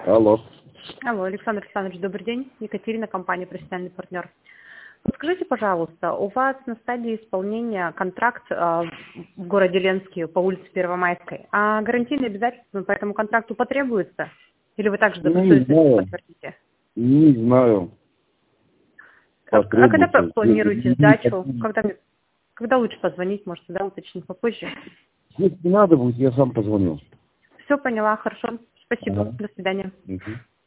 Алло. Алло, Александр Александрович, добрый день. Екатерина, компания «Профессиональный партнер». Подскажите, пожалуйста, у вас на стадии исполнения контракт в городе Ленске по улице Первомайской, а гарантийные обязательства по этому контракту потребуются? Или вы также добросовестно подтвердите? Не знаю. А когда Потребуется. планируете сдачу? Когда лучше позвонить, может, тогда уточнить попозже? Если надо будет, я сам позвоню. Все поняла, хорошо. Спасибо. Ага. До свидания. Мгм.